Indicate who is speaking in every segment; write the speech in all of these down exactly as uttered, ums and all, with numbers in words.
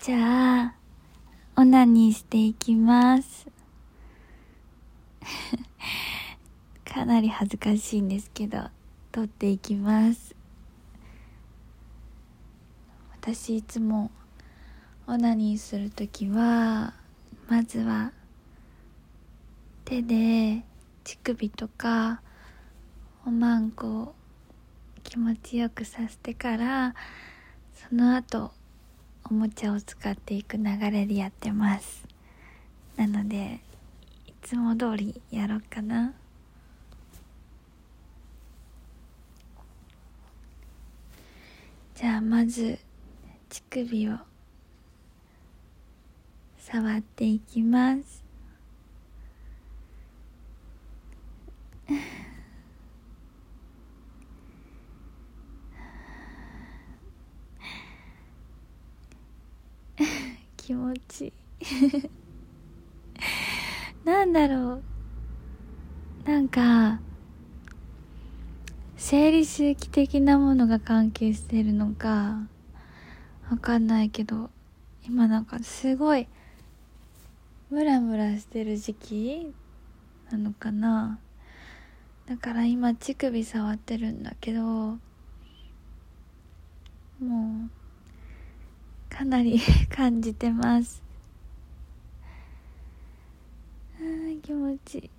Speaker 1: じゃあオナニーしていきますかなり恥ずかしいんですけど撮っていきます。私いつもオナニーするときはまずは手で乳首とかおまんこを気持ちよくさせてから、その後おもちゃを使っていく流れでやってます。なのでいつも通りやろうかな。じゃあまず乳首を触っていきます気持ちいいなんだろう、なんか生理周期的なものが関係してるのかわかんないけど、今なんかすごいムラムラしてる時期なのかな。だから今乳首触ってるんだけど、もうかなり感じてます。あー気持ちいい。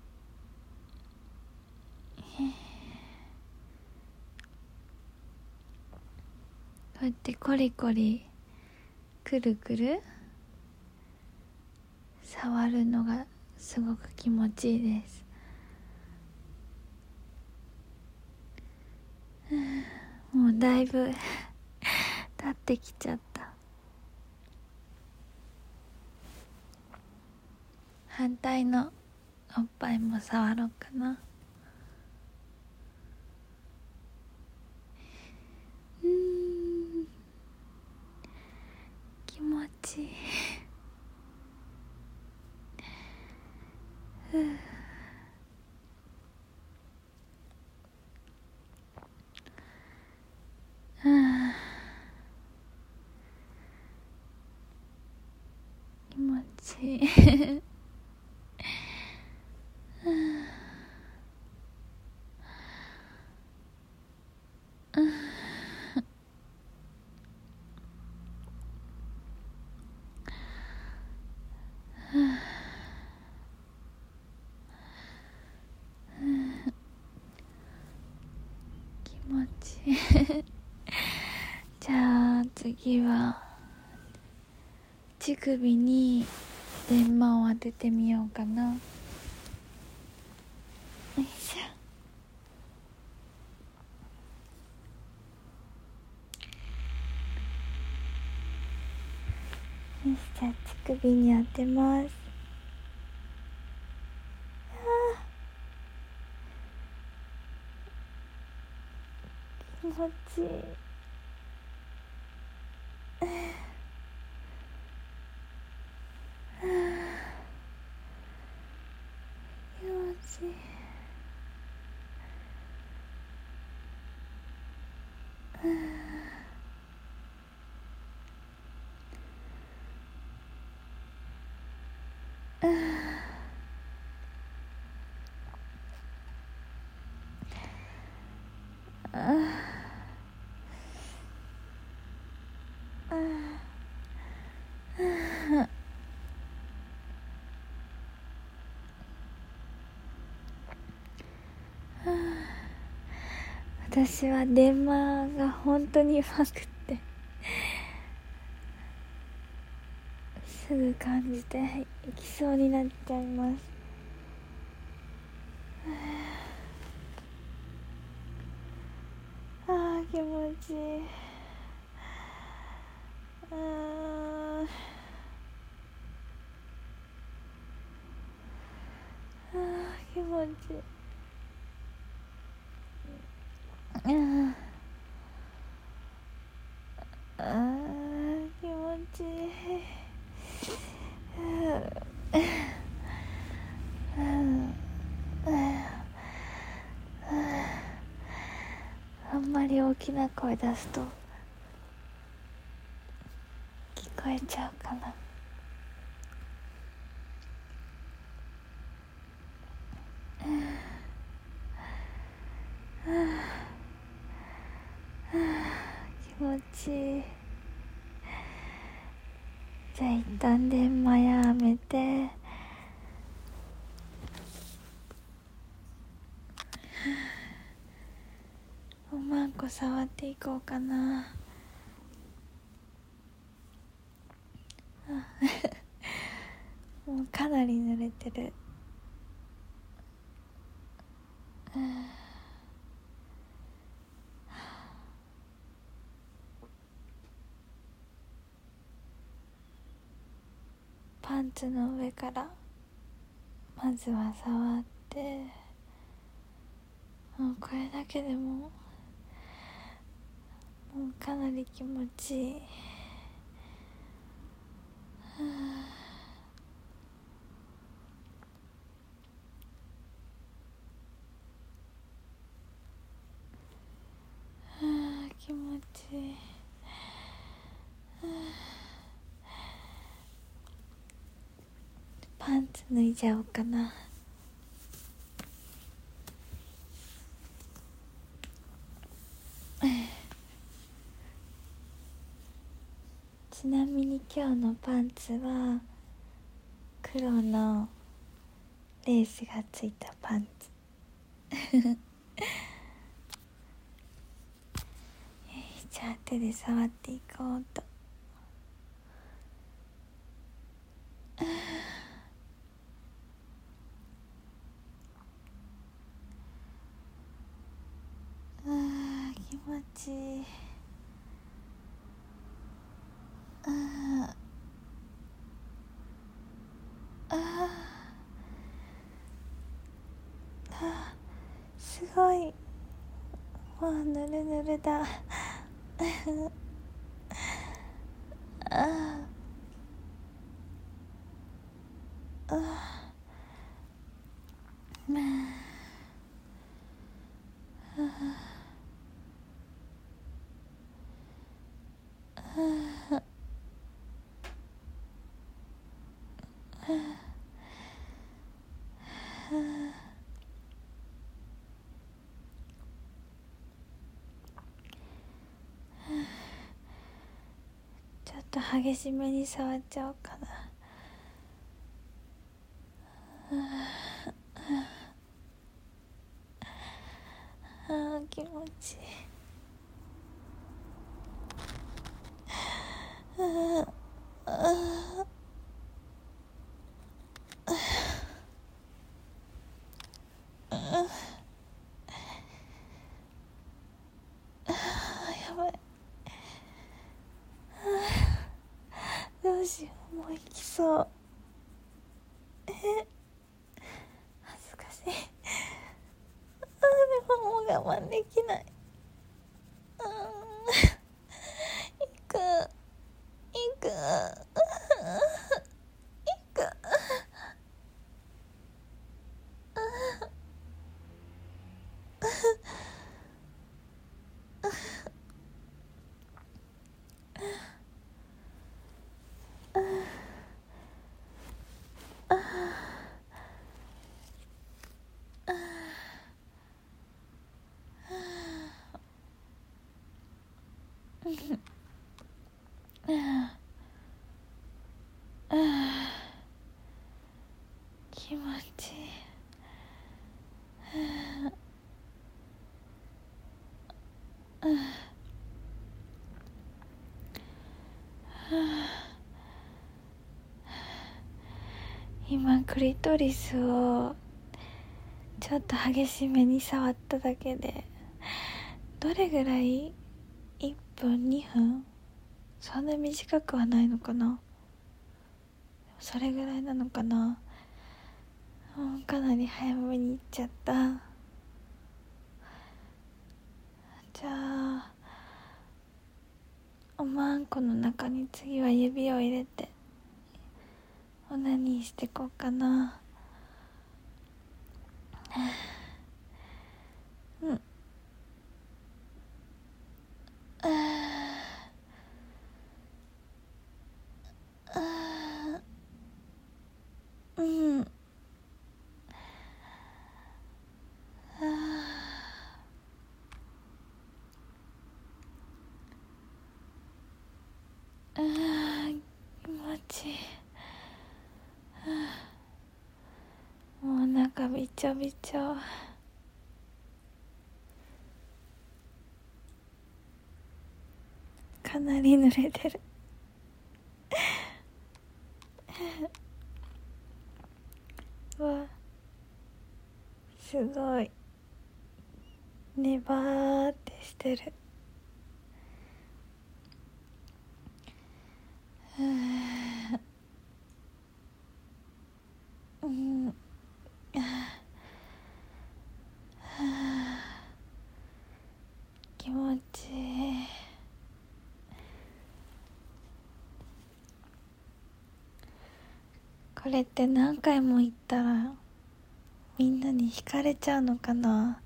Speaker 1: こうやってコリコリくるくる触るのがすごく気持ちいいです。もうだいぶ経ってきちゃった。反対のおっぱいも触ろうかな。うーん気持ちいいふうあ気持ちいい気持ちいいじゃあ次は乳首に電マを当ててみようかな。よいしょ。よし、じゃあ乳首に当てます。気持ちいい気持ちいい私は電マが本当にうまくってすぐ感じていきそうになっちゃいます。あー気持ちいい。あーあー気持ちいい。あーあー気持ちいい。あんまり大きな声出すと聞ここえちゃうかな。気持ちいい。じゃあ一旦電話やめて、おまんこ触っていこうかな。もうかなり濡れてる。パンツの上からまずは触って、もうこれだけでももうかなり気持ちいい。気持ちいい。パンツ脱いじゃおうかな。ちなみに今日のパンツは黒のレースがついたパンツ。じゃあ手で触っていこうと。あー気持ちいい。あーあーあーすごい。もうぬるぬるだ。あーあーまああちょっと激しめに触っちゃおうかな。あー気持ちいい。あーあーあーやばい。どうしよう、もう行きそう。え恥ずかしい。あーでももう我慢できない。うーん行く行く行く。気持ちいい。今クリトリスをちょっと激しめに触っただけでどれぐらいいっぷんにふんそんな短くはないのかな。それぐらいなのかな。もうかなり早めに行っちゃった。じゃあおまんこの中に次は指を入れてオナニーしてこうかな。うんああー気持ちいい。もうお腹びちょびちょ。かなり濡れてるわ、すごいネバーってしてる。うん、気持ちいい。これって何回も言ったらみんなに惹かれちゃうのかな。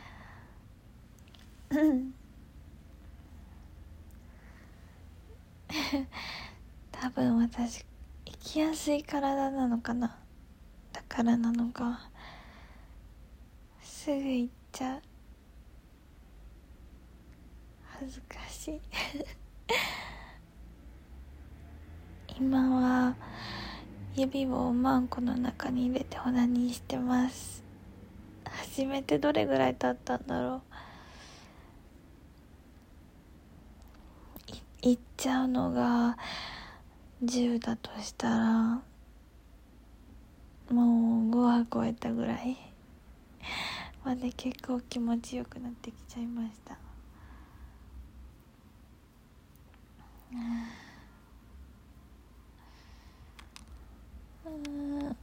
Speaker 1: 多分私生きやすい体なのかな。だからなのか、すぐ行っちゃう。恥ずかしい今は指をおまんこの中に入れてオナニーしてます。初めてどれぐらい経ったんだろう。い行っちゃうのがじゅうだとしたらもうごは超えたぐらいまで結構気持ちよくなってきちゃいました。うん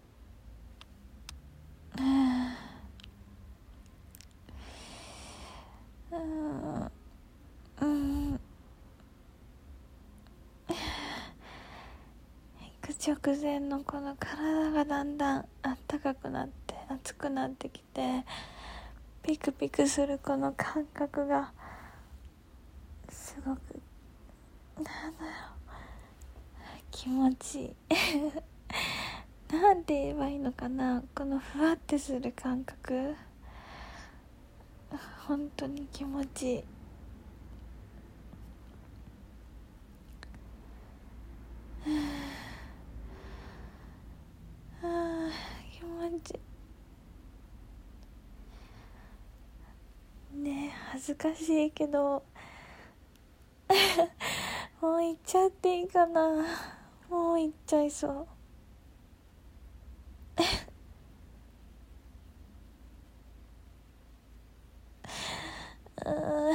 Speaker 1: うん、行く直前のこの体がだんだんあったかくなって熱くなってきて、ピクピクするこの感覚がすごくなんだろう、気持ちいいなんて言えばいいのかな、このふわってする感覚、本当に気持ちいい。あー気持ちいいね。恥ずかしいけどもう行っちゃっていいかな。もう行っちゃいそううん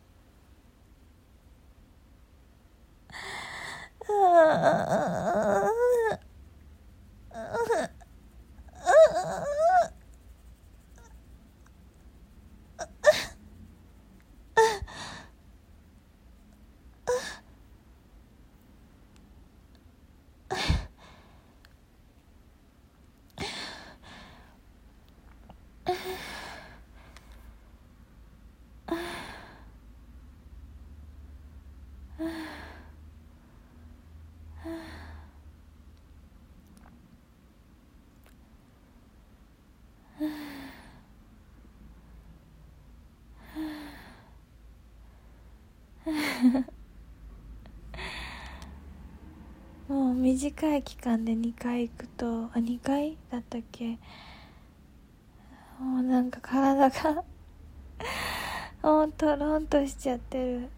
Speaker 1: もう短い期間でにかい行くと、あ、にかいだったっけ、もうなんか体がもうトロンとしちゃってる。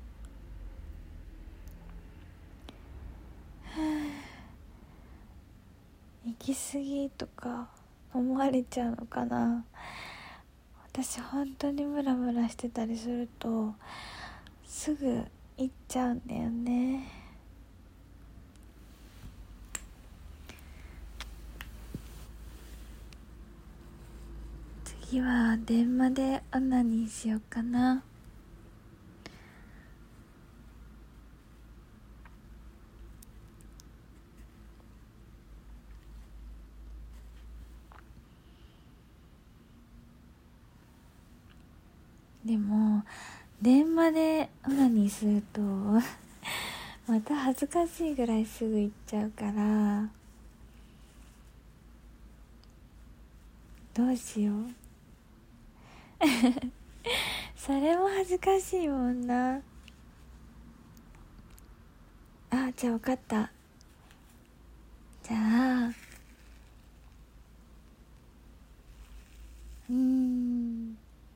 Speaker 1: 行き過ぎとか思われちゃうのかな。私本当にムラムラしてたりするとすぐ行っちゃうんだよね。次は電話でオナニーしようかな。でも電話でオナニーするとまた恥ずかしいぐらいすぐ行っちゃうから、どうしようそれも恥ずかしいもんな。あ、 あじゃあ分かった。じゃあうーん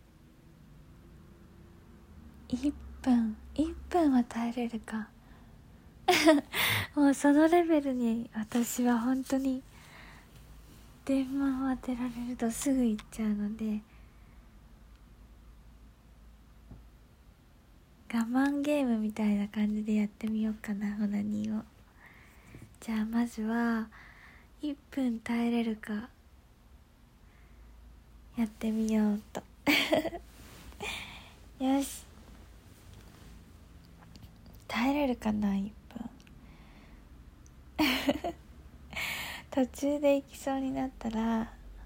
Speaker 1: いっぷんいっぷんは耐えれるかもうそのレベルに私は本当に電話を当てられるとすぐ行っちゃうので、我慢ゲームみたいな感じでやってみようかな、オナニーを。じゃあまずはいっぷん耐えれるかやってみようとよし、耐えれるかな。いっぷん途中で行きそうになったら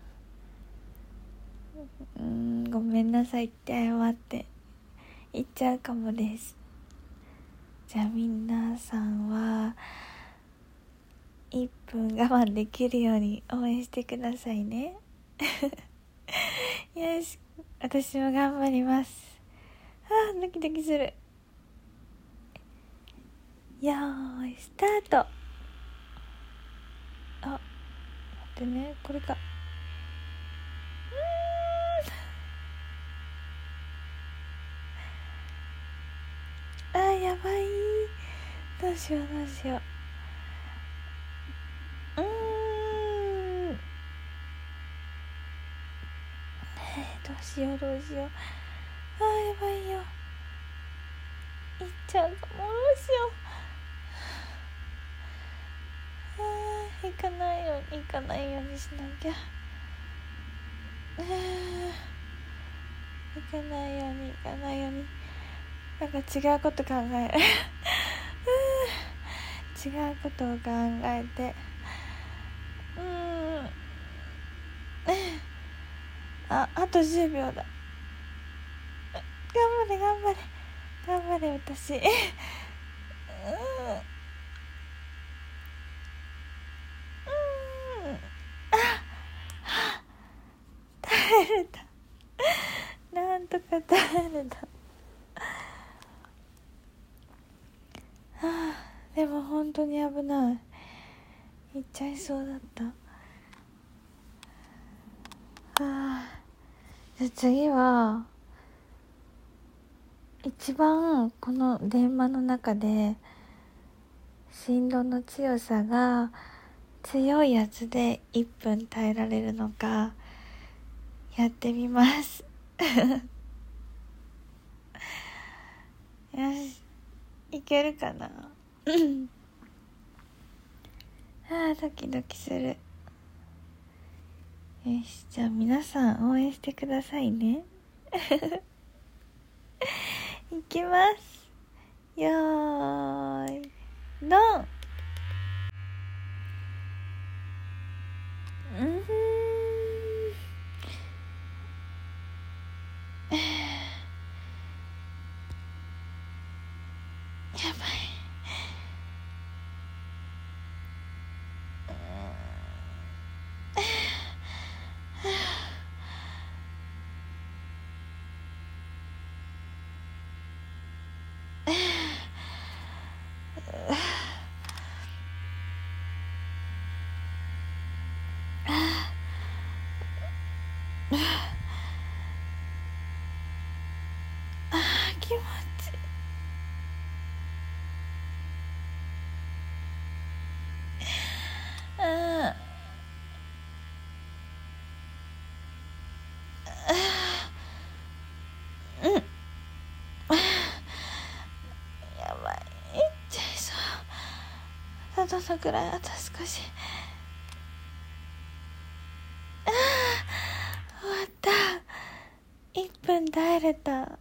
Speaker 1: うーんごめんなさいって謝って言っちゃうかもです。じゃあ皆さんはいっぷん我慢できるように応援してくださいねよし、私も頑張ります。あードキドキする。よーいスタート。あ、待ってね、これか。うーん、あーやばい、どうしようどうしよう。うーん、えー、どうしようどうしよう。あーやばいよ、いっちゃうかも。どうしよう。あー行かないように行かないようにしなきゃ。あー行かないように行かないように、なんか違うこと考える違うことを考えて、うーんあ、あとじゅうびょうだ。頑張れ頑張れ頑張れ私うん耐えれた、なんとか耐えれた。はあ、でも本当に危ない、行っちゃいそうだった。はあ、じゃあ次は一番この電話の中で振動の強さが強いやつでいっぷん耐えられるのかやってみますよし、いけるかなあードキドキする。よし、じゃあ皆さん応援してくださいねいきます。よーいドン。うーんやばい。気持ちいい。あーうんやばい、いっちゃいそう。あとどのくらい、あと少し。あー終わった、いっぷん耐えれた。あ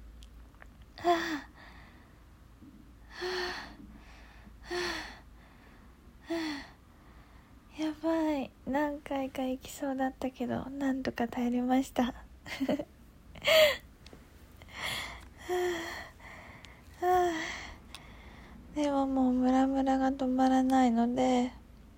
Speaker 1: ーやばい、何回か行きそうだったけどなんとか耐えれましたでももうムラムラが止まらないので、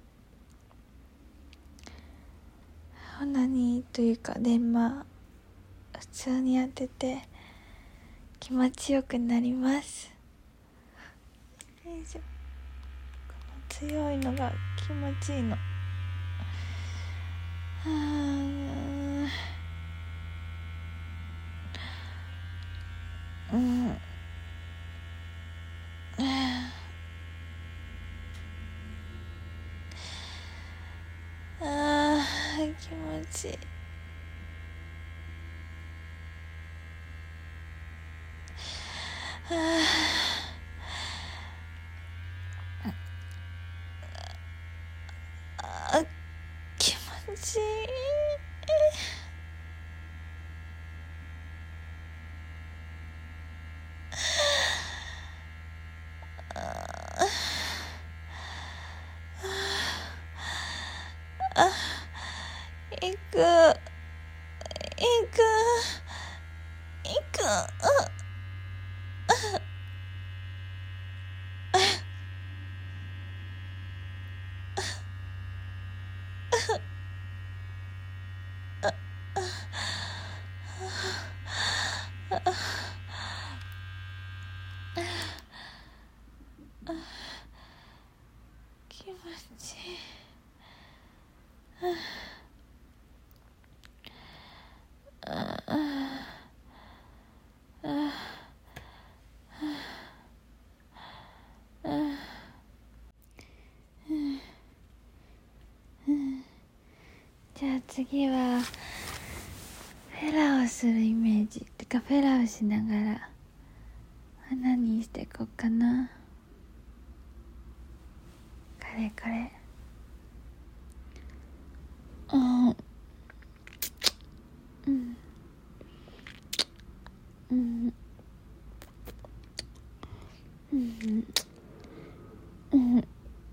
Speaker 1: オナニーというか電話普通にやってて気持ちよくなります。よいしょ。 強いのが気持ちいいの。うんうんあー気持ちいい。ああ気持ちいい。あ行く行く行く気持ちいい。じゃあ次はフェラをするイメージてかフェラをしながら花にしていこうかな。これこれうんうんうんうんうん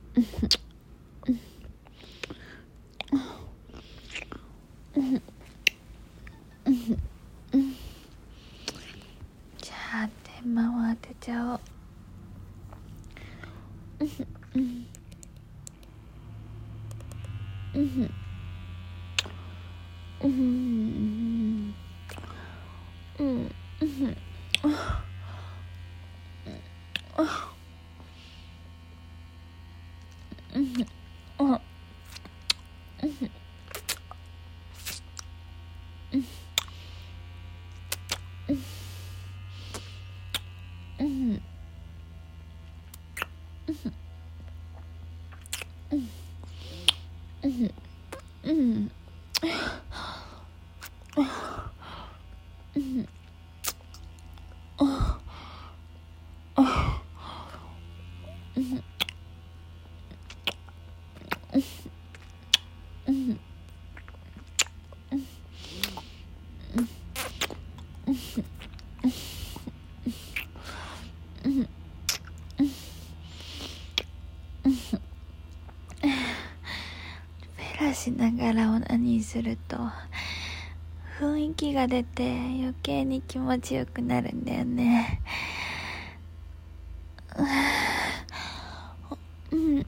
Speaker 1: じゃあ天満を当てちゃおう。うんうんうんうんうんうんフェラしながらオナニーすると雰囲気が出て余計に気持ちよくなるんだよね。うん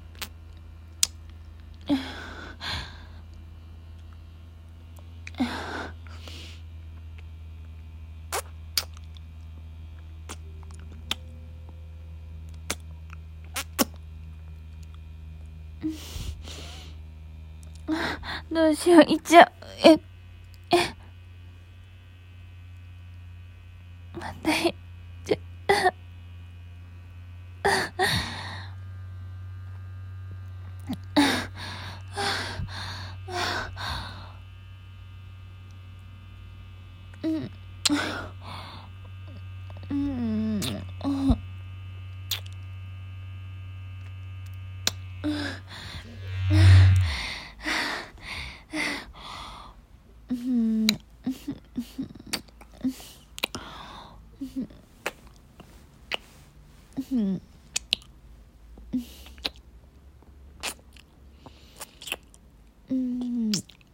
Speaker 1: どうしよう、いっちゃう。え、え、またいっちゃう。うん。うん。うん。うん。うん。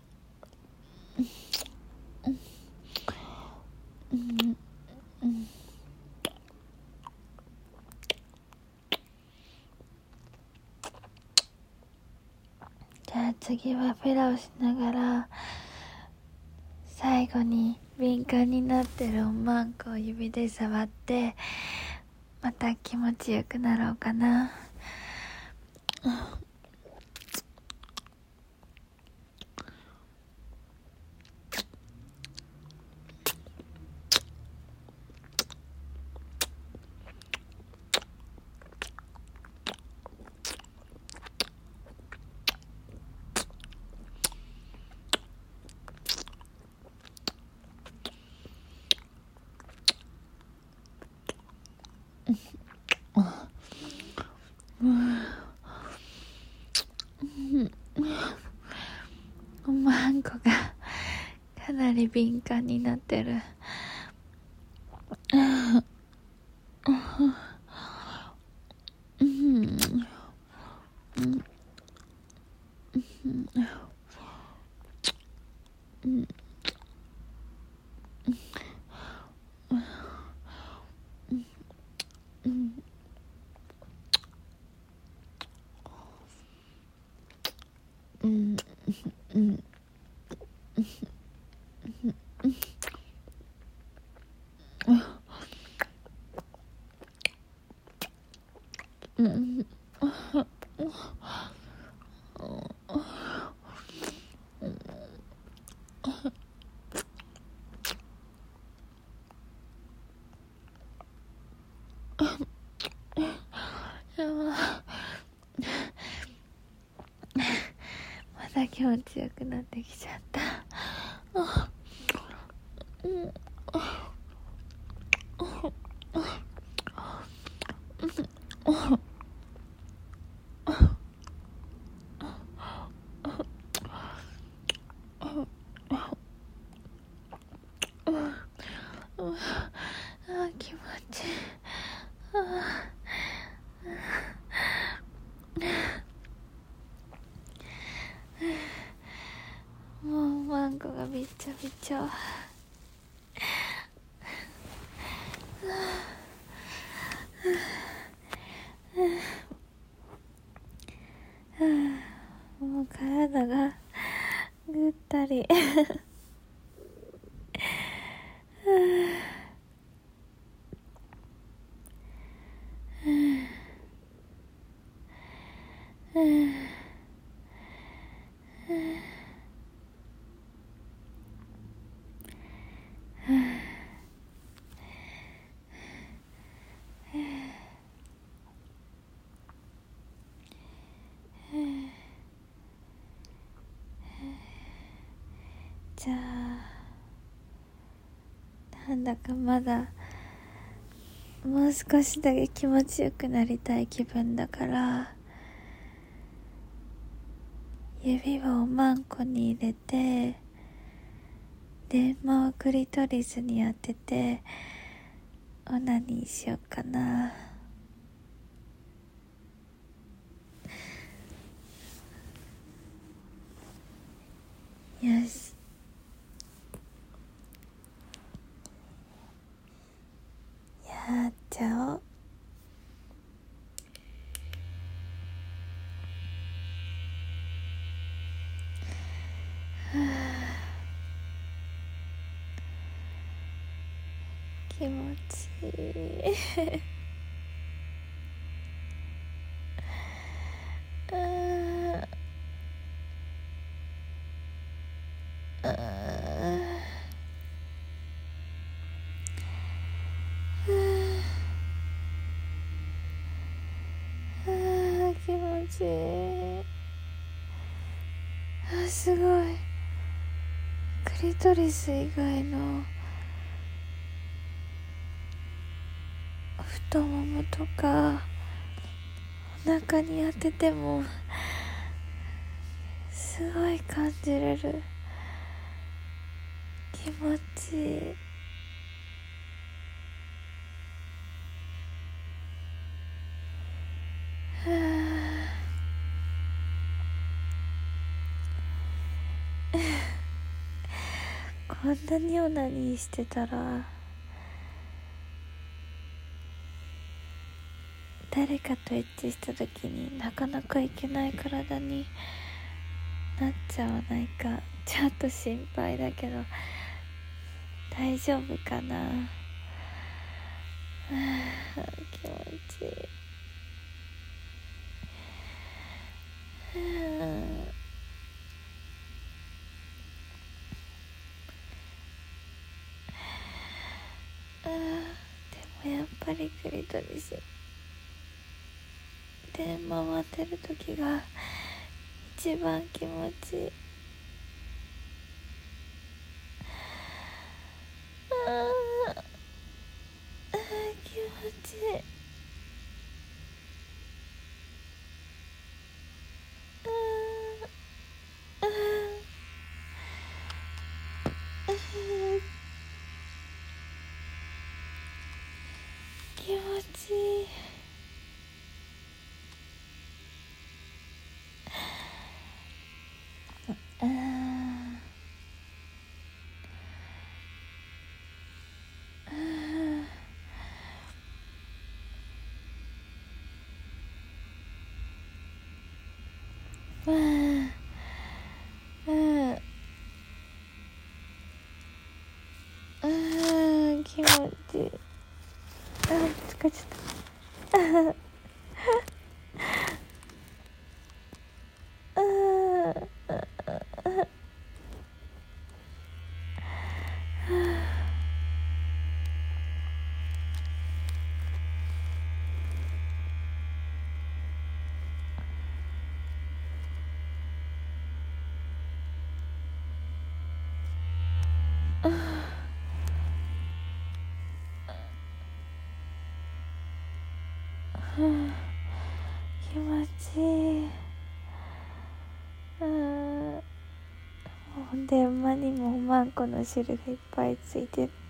Speaker 1: じゃあ次はフェラをしながら最後に敏感になってるおまんこを指で触ってまた気持ちよくなろうかな。 マンコがかなり敏感になってる。うんうんうんまた気持ちよくなってきちゃった。あー気持ちいい。あーもうマンコがびっちゃびちゃ。もう体がぐったり。じゃあなんだかまだもう少しだけ気持ちよくなりたい気分だから、指をおまんこに入れて電話をクリトリスに当ててオナニーしようかな。よし、やっちゃおう。気持ちいい。あーあーあー気持ちいい。あ、すごい。クリトリス以外の太ももとかお腹に当ててもすごい感じれる。気持ちいい。こんなにオナニーしてたら誰かとエッチした時になかなかいけない体になっちゃわないかちょっと心配だけど大丈夫かな。気持ちいい。 かりくりとりしで回ってる時が一番気持ちいい。あーあー気持ちいい。気持ちいい。ああああああ気持ちいい。あ疲れちゃったあ気持ちいい。うん電話にもマンコの汁がいっぱいついてる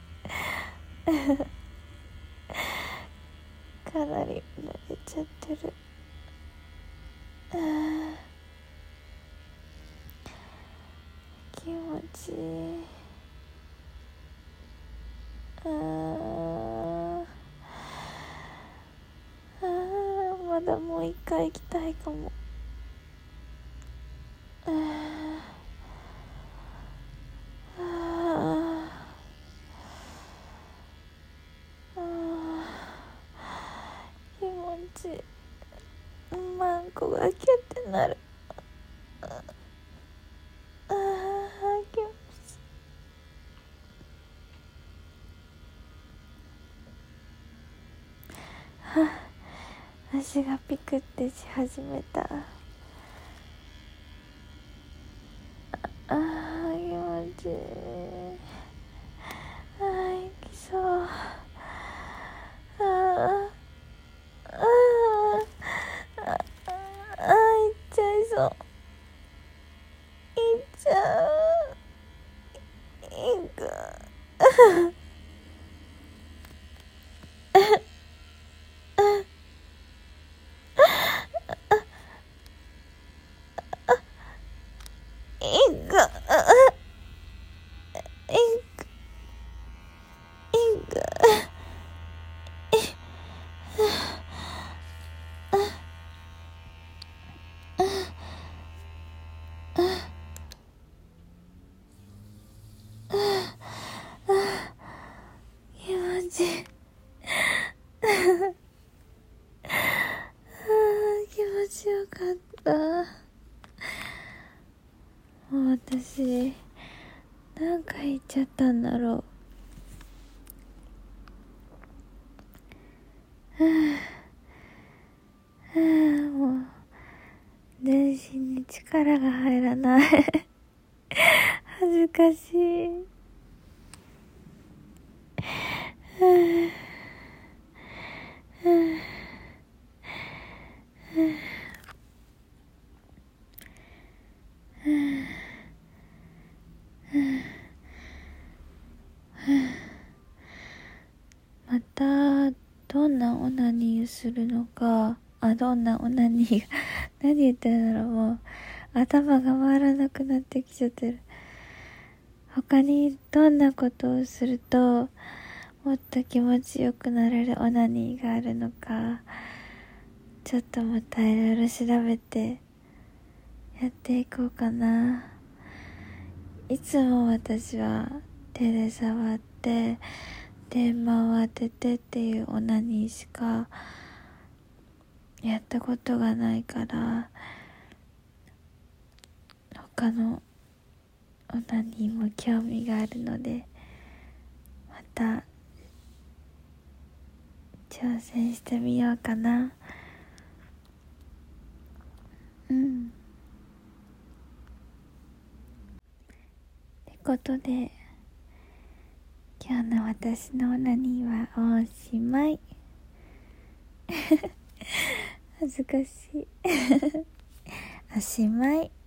Speaker 1: かなり慣れちゃってる。あ気持ちいい。あーあーまだもう一回行きたいかも。あーあーあー気持ちいい。マンコがキュってなる。ああ気持ちいい。はあ足がピクってし始めた。ああ気持ちいい。ああ行きそう。ああああああ行っちゃいそう。行っちゃう。行く。行く。行く。行く。気持ちいい。気持ちよかった。もう私何回言っちゃったんだろう。はあ、はあ、もう全身に力が入らない恥ずかしい。はあはあはあ、またどんなオナニーをするのか、あどんなオナニーが何言ってるんだろう。もう頭が回らなくなってきちゃってる。他にどんなことをするともっと気持ちよくなれるオナニーがあるのか、ちょっとまたいろいろ調べてやっていこうかな。いつも私は手で触って電話を当ててっていうオナニーしかやったことがないから、他のオナニーも興味があるので、また調挑戦してみようかな。うんってことで、今日の私のオナニーはおしまい。恥ずかしいおしまい。